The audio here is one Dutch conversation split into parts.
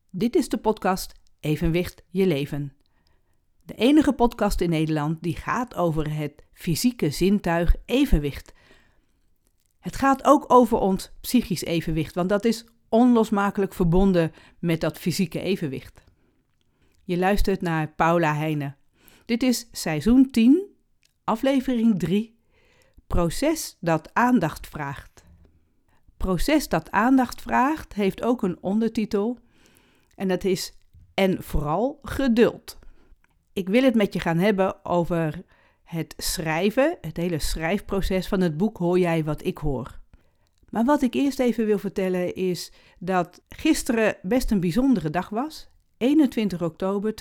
Dit is de podcast Evenwicht je leven. De enige podcast in Nederland die gaat over het fysieke zintuig evenwicht. Het gaat ook over ons psychisch evenwicht, want dat is onlosmakelijk verbonden met dat fysieke evenwicht. Je luistert naar Paula Heijnen. Dit is seizoen 10, aflevering 3, Proces dat aandacht vraagt. Proces dat aandacht vraagt heeft ook een ondertitel en dat is en vooral geduld. Ik wil het met je gaan hebben over het schrijven, het hele schrijfproces van het boek Hoor jij wat ik hoor. Maar wat ik eerst even wil vertellen is dat gisteren best een bijzondere dag was. 21 oktober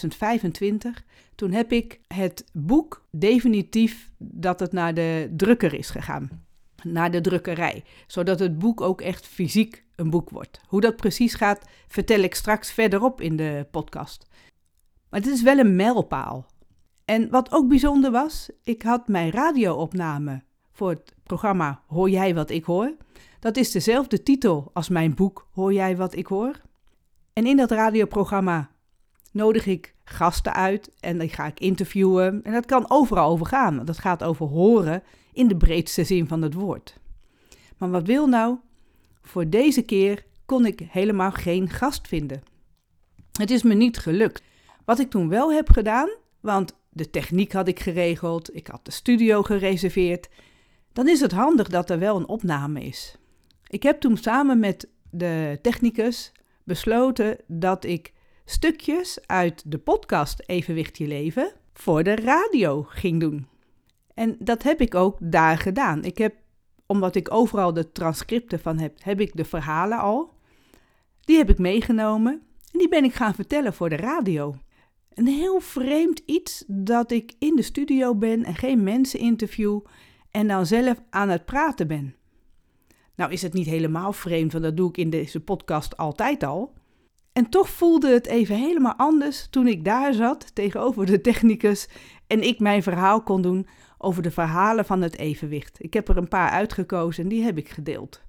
2025. Toen heb ik het boek definitief dat het naar de drukker is gegaan. Naar de drukkerij. Zodat het boek ook echt fysiek een boek wordt. Hoe dat precies gaat vertel ik straks verderop in de podcast. Maar het is wel een mijlpaal. En wat ook bijzonder was, ik had mijn radioopname voor het programma Hoor jij wat ik hoor. Dat is dezelfde titel als mijn boek Hoor jij wat ik hoor. En in dat radioprogramma nodig ik gasten uit en die ga ik interviewen. En dat kan overal over gaan, want dat gaat over horen in de breedste zin van het woord. Maar wat wil nou? Voor deze keer kon ik helemaal geen gast vinden. Het is me niet gelukt. Wat ik toen wel heb gedaan, want de techniek had ik geregeld, ik had de studio gereserveerd, dan is het handig dat er wel een opname is. Ik heb toen samen met de technicus besloten dat ik stukjes uit de podcast Evenwicht je leven voor de radio ging doen. En dat heb ik ook daar gedaan. Omdat ik overal de transcripten van heb ik de verhalen al. Die heb ik meegenomen en die ben ik gaan vertellen voor de radio. Een heel vreemd iets dat ik in de studio ben en geen mensen interview en dan zelf aan het praten ben. Nou is het niet helemaal vreemd, want dat doe ik in deze podcast altijd al. En toch voelde het even helemaal anders toen ik daar zat tegenover de technicus en ik mijn verhaal kon doen over de verhalen van het evenwicht. Ik heb er een paar uitgekozen en die heb ik gedeeld.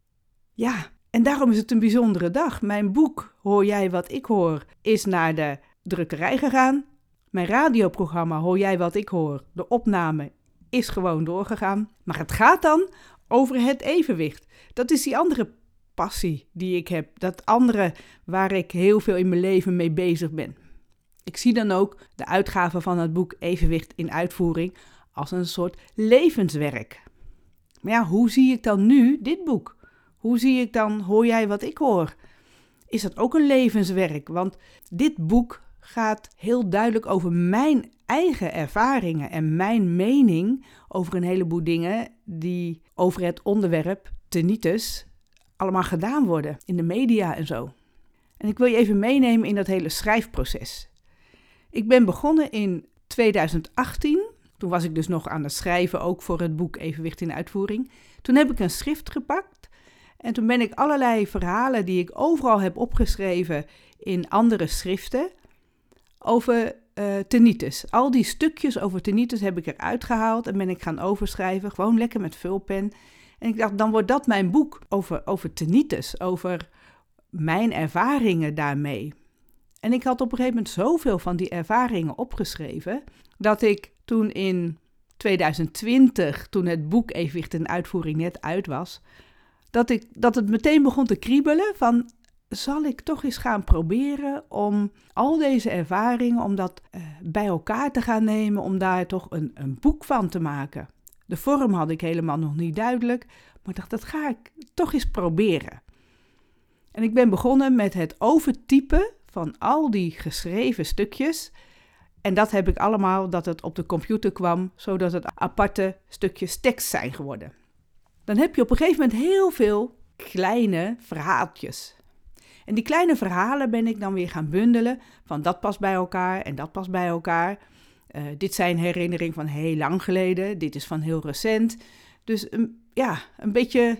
Ja, en daarom is het een bijzondere dag. Mijn boek Hoor jij wat ik hoor is naar de drukkerij gegaan. Mijn radioprogramma Hoor jij wat ik hoor, de opname is gewoon doorgegaan. Maar het gaat dan over het evenwicht. Dat is die andere passie die ik heb. Dat andere waar ik heel veel in mijn leven mee bezig ben. Ik zie dan ook de uitgave van het boek Evenwicht in uitvoering als een soort levenswerk. Maar ja, hoe zie ik dan nu dit boek? Hoe zie ik dan Hoor jij wat ik hoor? Is dat ook een levenswerk? Want dit boek gaat heel duidelijk over mijn eigen ervaringen en mijn mening over een heleboel dingen die over het onderwerp tinnitus allemaal gedaan worden in de media en zo. En ik wil je even meenemen in dat hele schrijfproces. Ik ben begonnen in 2018. Toen was ik dus nog aan het schrijven, ook voor het boek Evenwicht in uitvoering. Toen heb ik een schrift gepakt en toen ben ik allerlei verhalen die ik overal heb opgeschreven in andere schriften over tinnitus. Al die stukjes over tinnitus heb ik eruit gehaald en ben ik gaan overschrijven, gewoon lekker met vulpen. En ik dacht, dan wordt dat mijn boek over tinnitus, over mijn ervaringen daarmee. En ik had op een gegeven moment zoveel van die ervaringen opgeschreven, dat ik toen in 2020, toen het boek Evenwicht in uitvoering net uit was, dat het meteen begon te kriebelen van, zal ik toch eens gaan proberen om al deze ervaringen, om dat bij elkaar te gaan nemen, om daar toch een boek van te maken. De vorm had ik helemaal nog niet duidelijk, maar ik dacht, dat ga ik toch eens proberen. En ik ben begonnen met het overtypen van al die geschreven stukjes. En dat heb ik allemaal, dat het op de computer kwam, zodat het aparte stukjes tekst zijn geworden. Dan heb je op een gegeven moment heel veel kleine verhaaltjes. En die kleine verhalen ben ik dan weer gaan bundelen, van dat past bij elkaar en dat past bij elkaar. Dit zijn herinneringen van heel lang geleden, dit is van heel recent. Dus een beetje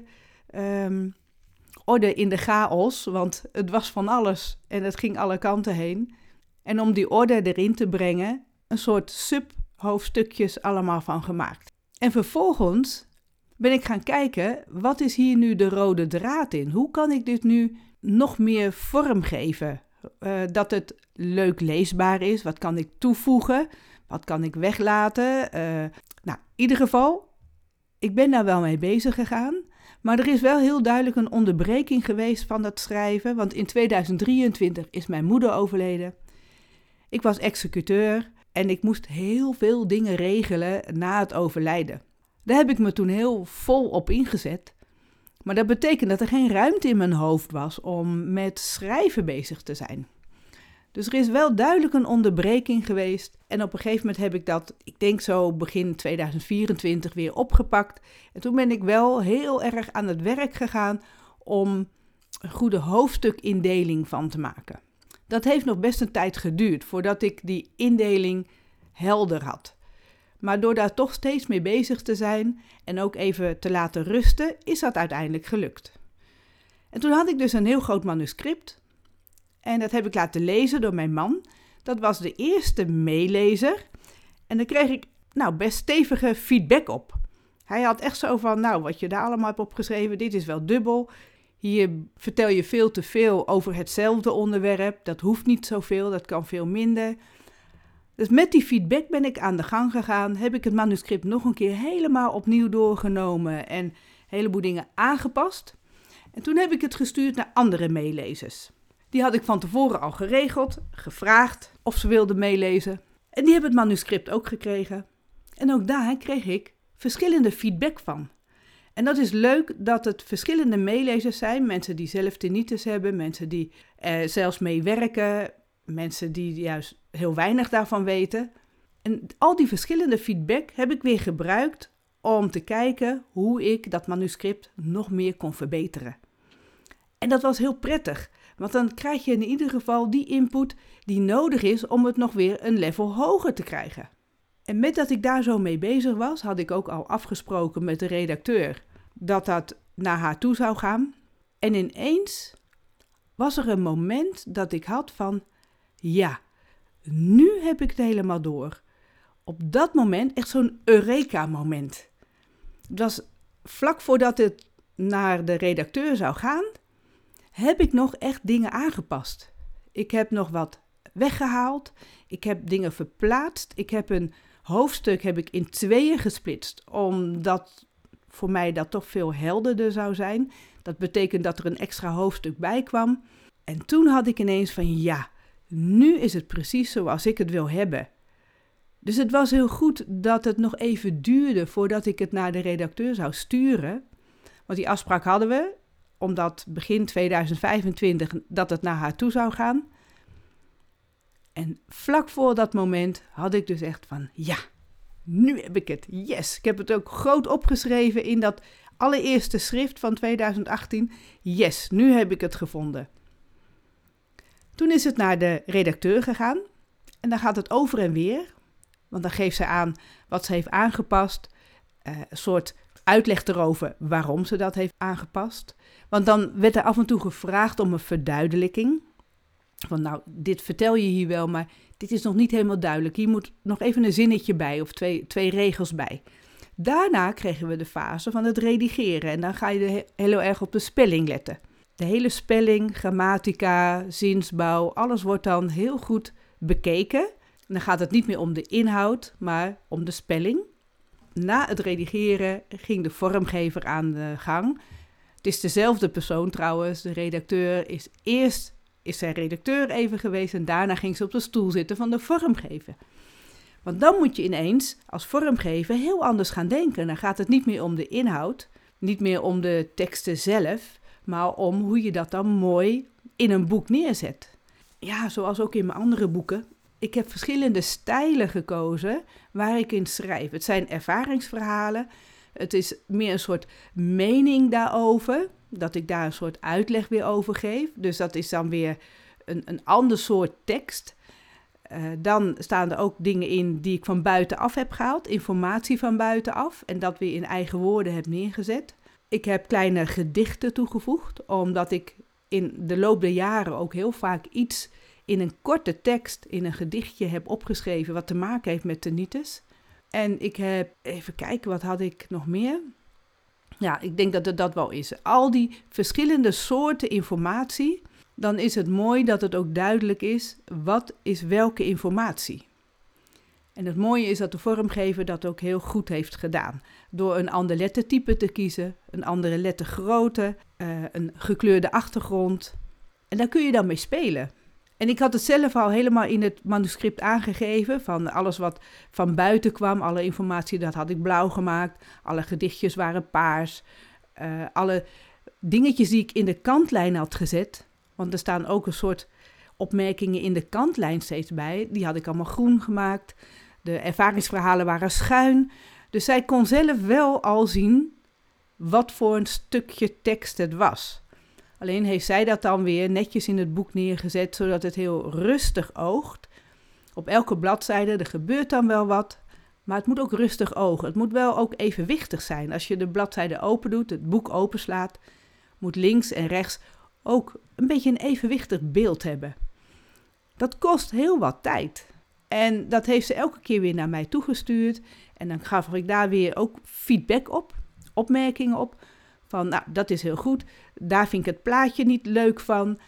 orde in de chaos, want het was van alles en het ging alle kanten heen. En om die orde erin te brengen, een soort subhoofdstukjes allemaal van gemaakt. En vervolgens ben ik gaan kijken, wat is hier nu de rode draad in? Hoe kan ik dit nu nog meer vorm geven. Dat het leuk leesbaar is. Wat kan ik toevoegen? Wat kan ik weglaten? In ieder geval, ik ben daar wel mee bezig gegaan. Maar er is wel heel duidelijk een onderbreking geweest van dat schrijven. Want in 2023 is mijn moeder overleden. Ik was executeur en ik moest heel veel dingen regelen na het overlijden. Daar heb ik me toen heel vol op ingezet. Maar dat betekent dat er geen ruimte in mijn hoofd was om met schrijven bezig te zijn. Dus er is wel duidelijk een onderbreking geweest. En op een gegeven moment heb ik dat, ik denk zo begin 2024, weer opgepakt. En toen ben ik wel heel erg aan het werk gegaan om een goede hoofdstukindeling van te maken. Dat heeft nog best een tijd geduurd voordat ik die indeling helder had. Maar door daar toch steeds mee bezig te zijn en ook even te laten rusten, is dat uiteindelijk gelukt. En toen had ik dus een heel groot manuscript. En dat heb ik laten lezen door mijn man. Dat was de eerste meelezer. En daar kreeg ik best stevige feedback op. Hij had echt zo van, wat je daar allemaal hebt opgeschreven, dit is wel dubbel. Hier vertel je veel te veel over hetzelfde onderwerp. Dat hoeft niet zoveel, dat kan veel minder. Dus met die feedback ben ik aan de gang gegaan. Heb ik het manuscript nog een keer helemaal opnieuw doorgenomen en een heleboel dingen aangepast. En toen heb ik het gestuurd naar andere meelezers. Die had ik van tevoren al geregeld, gevraagd of ze wilden meelezen. En die hebben het manuscript ook gekregen. En ook daar kreeg ik verschillende feedback van. En dat is leuk dat het verschillende meelezers zijn. Mensen die zelf tinnitus hebben, mensen die er zelfs mee werken, mensen die juist heel weinig daarvan weten. En al die verschillende feedback heb ik weer gebruikt om te kijken hoe ik dat manuscript nog meer kon verbeteren. En dat was heel prettig, want dan krijg je in ieder geval die input die nodig is om het nog weer een level hoger te krijgen. En met dat ik daar zo mee bezig was, had ik ook al afgesproken met de redacteur dat dat naar haar toe zou gaan. En ineens was er een moment dat ik had van, ja, nu heb ik het helemaal door. Op dat moment echt zo'n Eureka-moment. Het was vlak voordat het naar de redacteur zou gaan, heb ik nog echt dingen aangepast. Ik heb nog wat weggehaald. Ik heb dingen verplaatst. Ik heb een hoofdstuk in 2 gesplitst, omdat voor mij dat toch veel helderder zou zijn. Dat betekent dat er een extra hoofdstuk bij kwam. En toen had ik ineens van, ja, nu is het precies zoals ik het wil hebben. Dus het was heel goed dat het nog even duurde voordat ik het naar de redacteur zou sturen. Want die afspraak hadden we, omdat begin 2025 dat het naar haar toe zou gaan. En vlak voor dat moment had ik dus echt van, ja, nu heb ik het, yes. Ik heb het ook groot opgeschreven in dat allereerste schrift van 2018. Yes, nu heb ik het gevonden. Toen is het naar de redacteur gegaan en dan gaat het over en weer. Want dan geeft ze aan wat ze heeft aangepast, een soort uitleg erover waarom ze dat heeft aangepast. Want dan werd er af en toe gevraagd om een verduidelijking. Van dit vertel je hier wel, maar dit is nog niet helemaal duidelijk. Hier moet nog even een zinnetje bij of twee regels bij. Daarna kregen we de fase van het redigeren en dan ga je heel erg op de spelling letten. De hele spelling, grammatica, zinsbouw, alles wordt dan heel goed bekeken. En dan gaat het niet meer om de inhoud, maar om de spelling. Na het redigeren ging de vormgever aan de gang. Het is dezelfde persoon trouwens, de redacteur is eerst zij redacteur even geweest en daarna ging ze op de stoel zitten van de vormgever. Want dan moet je ineens als vormgever heel anders gaan denken. Dan gaat het niet meer om de inhoud, niet meer om de teksten zelf, maar om hoe je dat dan mooi in een boek neerzet. Ja, zoals ook in mijn andere boeken. Ik heb verschillende stijlen gekozen waar ik in schrijf. Het zijn ervaringsverhalen. Het is meer een soort mening daarover, dat ik daar een soort uitleg weer over geef. Dus dat is dan weer een ander soort tekst. Dan staan er ook dingen in die ik van buitenaf heb gehaald, informatie van buitenaf, en dat weer in eigen woorden heb neergezet. Ik heb kleine gedichten toegevoegd, omdat ik in de loop der jaren ook heel vaak iets in een korte tekst, in een gedichtje heb opgeschreven wat te maken heeft met tinnitus. En ik heb, even kijken, wat had ik nog meer? Ja, ik denk dat het dat wel is. Al die verschillende soorten informatie, dan is het mooi dat het ook duidelijk is, wat is welke informatie. En het mooie is dat de vormgever dat ook heel goed heeft gedaan. Door een ander lettertype te kiezen, een andere lettergrootte, een gekleurde achtergrond. En daar kun je dan mee spelen. En ik had het zelf al helemaal in het manuscript aangegeven. Van alles wat van buiten kwam, alle informatie, dat had ik blauw gemaakt. Alle gedichtjes waren paars. Alle dingetjes die ik in de kantlijn had gezet. Want er staan ook een soort opmerkingen in de kantlijn steeds bij. Die had ik allemaal groen gemaakt. De ervaringsverhalen waren schuin. Dus zij kon zelf wel al zien wat voor een stukje tekst het was. Alleen heeft zij dat dan weer netjes in het boek neergezet, zodat het heel rustig oogt. Op elke bladzijde, er gebeurt dan wel wat, maar het moet ook rustig ogen. Het moet wel ook evenwichtig zijn. Als je de bladzijde open doet, het boek openslaat, moet links en rechts ook een beetje een evenwichtig beeld hebben. Dat kost heel wat tijd. En dat heeft ze elke keer weer naar mij toegestuurd. En dan gaf ik daar weer ook feedback op, opmerkingen op. Van, nou, dat is heel goed. Daar vind ik het plaatje niet leuk van.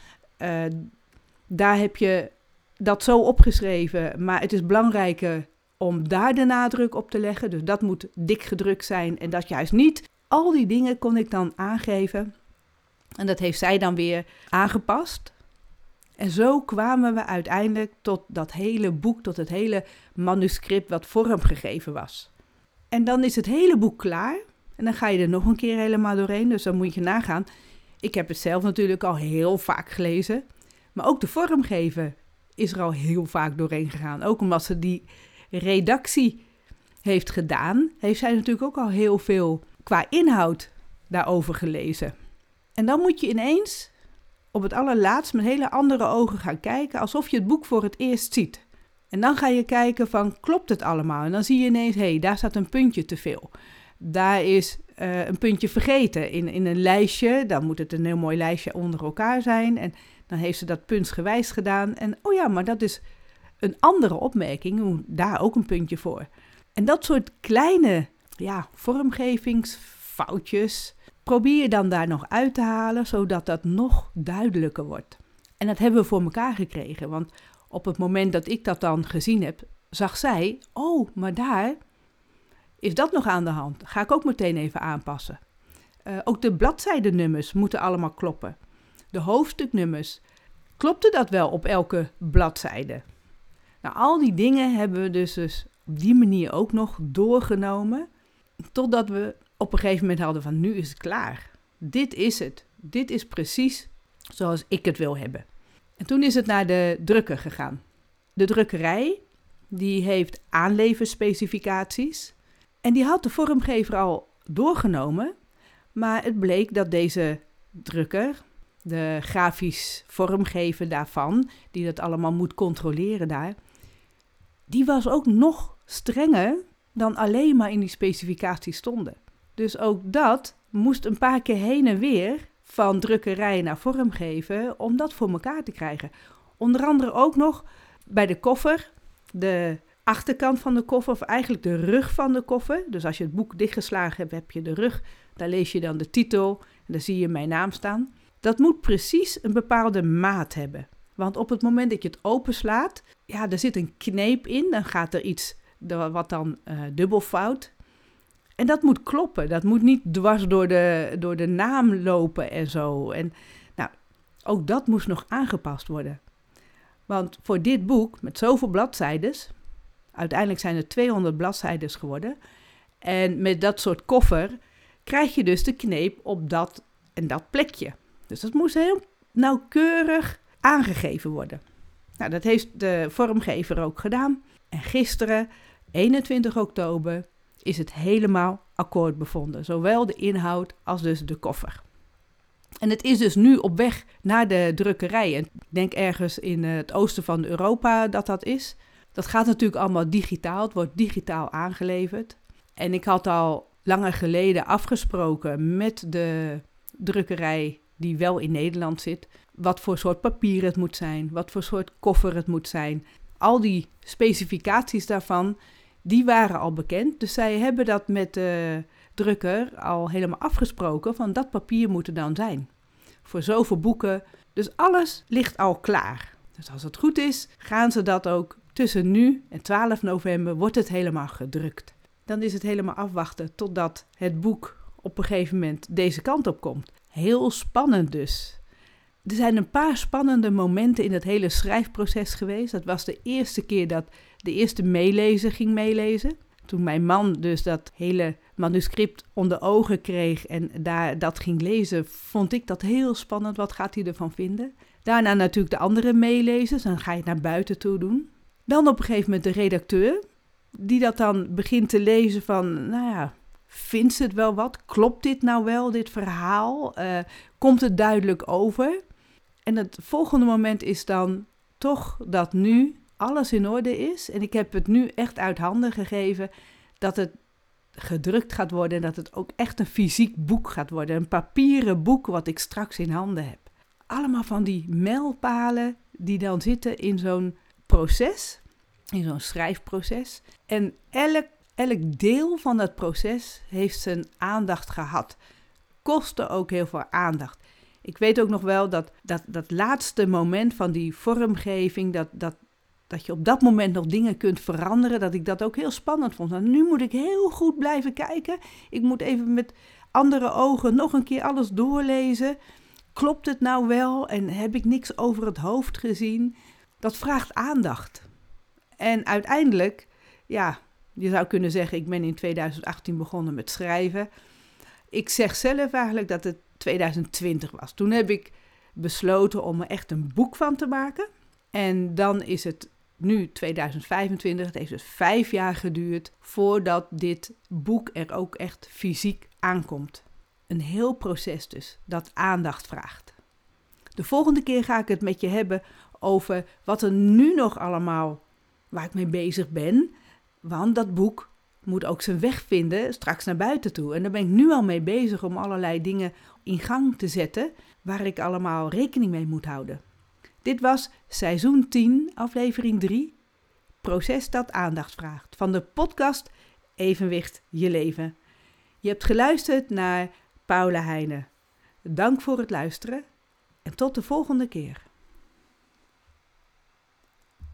Daar heb je dat zo opgeschreven. Maar het is belangrijker om daar de nadruk op te leggen. Dus dat moet dik gedrukt zijn en dat juist niet. Al die dingen kon ik dan aangeven. En dat heeft zij dan weer aangepast. En zo kwamen we uiteindelijk tot dat hele boek, tot het hele manuscript wat vormgegeven was. En dan is het hele boek klaar. En dan ga je er nog een keer helemaal doorheen. Dus dan moet je nagaan. Ik heb het zelf natuurlijk al heel vaak gelezen. Maar ook de vormgever is er al heel vaak doorheen gegaan. Ook omdat ze die redactie heeft gedaan, heeft zij natuurlijk ook al heel veel qua inhoud daarover gelezen. En dan moet je ineens op het allerlaatst met hele andere ogen gaan kijken, alsof je het boek voor het eerst ziet. En dan ga je kijken van, klopt het allemaal? En dan zie je ineens, hé, daar staat een puntje te veel. Daar is een puntje vergeten in een lijstje. Dan moet het een heel mooi lijstje onder elkaar zijn. En dan heeft ze dat puntsgewijs gedaan. En oh ja, maar dat is een andere opmerking. Daar ook een puntje voor. En dat soort kleine vormgevingsfoutjes probeer je dan daar nog uit te halen, zodat dat nog duidelijker wordt. En dat hebben we voor elkaar gekregen. Want op het moment dat ik dat dan gezien heb, zag zij, oh, maar daar is dat nog aan de hand. Ga ik ook meteen even aanpassen. Ook de bladzijdennummers moeten allemaal kloppen. De hoofdstuknummers. Klopte dat wel op elke bladzijde? Nou, al die dingen hebben we dus op die manier ook nog doorgenomen. Totdat we op een gegeven moment hadden van, nu is het klaar. Dit is het. Dit is precies zoals ik het wil hebben. En toen is het naar de drukker gegaan. De drukkerij, die heeft aanleverspecificaties. En die had de vormgever al doorgenomen. Maar het bleek dat deze drukker, de grafisch vormgever daarvan, die dat allemaal moet controleren daar, die was ook nog strenger dan alleen maar in die specificaties stonden. Dus ook dat moest een paar keer heen en weer van drukkerij naar vormgever om dat voor elkaar te krijgen. Onder andere ook nog bij de koffer, de achterkant van de koffer, of eigenlijk de rug van de koffer. Dus als je het boek dichtgeslagen hebt, heb je de rug. Daar lees je dan de titel en daar zie je mijn naam staan. Dat moet precies een bepaalde maat hebben. Want op het moment dat je het openslaat, ja, er zit een kneep in. Dan gaat er iets wat dan dubbelfout. En dat moet kloppen. Dat moet niet dwars door de naam lopen en zo. En nou, ook dat moest nog aangepast worden. Want voor dit boek, met zoveel bladzijdes, uiteindelijk zijn er 200 bladzijdes geworden. En met dat soort koffer krijg je dus de kneep op dat en dat plekje. Dus dat moest heel nauwkeurig aangegeven worden. Nou, dat heeft de vormgever ook gedaan. En gisteren, 21 oktober, is het helemaal akkoord bevonden. Zowel de inhoud als dus de koffer. En het is dus nu op weg naar de drukkerij. En ik denk ergens in het oosten van Europa dat is. Dat gaat natuurlijk allemaal digitaal. Het wordt digitaal aangeleverd. En ik had al langer geleden afgesproken met de drukkerij die wel in Nederland zit, wat voor soort papier het moet zijn, wat voor soort koffer het moet zijn. Al die specificaties daarvan, die waren al bekend. Dus zij hebben dat met de drukker al helemaal afgesproken van dat papier moet er dan zijn. Voor zoveel boeken. Dus alles ligt al klaar. Dus als het goed is, gaan ze dat ook tussen nu en 12 november wordt het helemaal gedrukt. Dan is het helemaal afwachten totdat het boek op een gegeven moment deze kant op komt. Heel spannend dus. Er zijn een paar spannende momenten in het hele schrijfproces geweest. Dat was de eerste keer dat de eerste meelezer ging meelezen. Toen mijn man dus dat hele manuscript onder ogen kreeg en dat ging lezen, vond ik dat heel spannend. Wat gaat hij ervan vinden? Daarna natuurlijk de andere meelezers, dan ga je het naar buiten toe doen. Dan op een gegeven moment de redacteur, die dat dan begint te lezen van, vindt ze het wel wat? Klopt dit nou wel, dit verhaal? Komt het duidelijk over? En het volgende moment is dan toch dat nu alles in orde is. En ik heb het nu echt uit handen gegeven dat het gedrukt gaat worden en dat het ook echt een fysiek boek gaat worden. Een papieren boek wat ik straks in handen heb. Allemaal van die mijlpalen die dan zitten in zo'n proces, in zo'n schrijfproces. En elk deel van dat proces heeft zijn aandacht gehad. Kostte ook heel veel aandacht. Ik weet ook nog wel dat laatste moment van die vormgeving, dat je op dat moment nog dingen kunt veranderen, dat ik dat ook heel spannend vond. Nou, nu moet ik heel goed blijven kijken. Ik moet even met andere ogen nog een keer alles doorlezen. Klopt het nou wel en heb ik niks over het hoofd gezien? Dat vraagt aandacht. En uiteindelijk, je zou kunnen zeggen, ik ben in 2018 begonnen met schrijven. Ik zeg zelf eigenlijk dat het 2020 was. Toen heb ik besloten om er echt een boek van te maken. En dan is het nu 2025. Het heeft dus 5 jaar geduurd voordat dit boek er ook echt fysiek aankomt. Een heel proces dus, dat aandacht vraagt. De volgende keer ga ik het met je hebben over wat er nu nog allemaal, waar ik mee bezig ben. Want dat boek moet ook zijn weg vinden straks naar buiten toe. En daar ben ik nu al mee bezig om allerlei dingen in gang te zetten waar ik allemaal rekening mee moet houden. Dit was seizoen 10, aflevering 3, proces dat aandacht vraagt, van de podcast Evenwicht je leven. Je hebt geluisterd naar Paula Heijnen. Dank voor het luisteren en tot de volgende keer.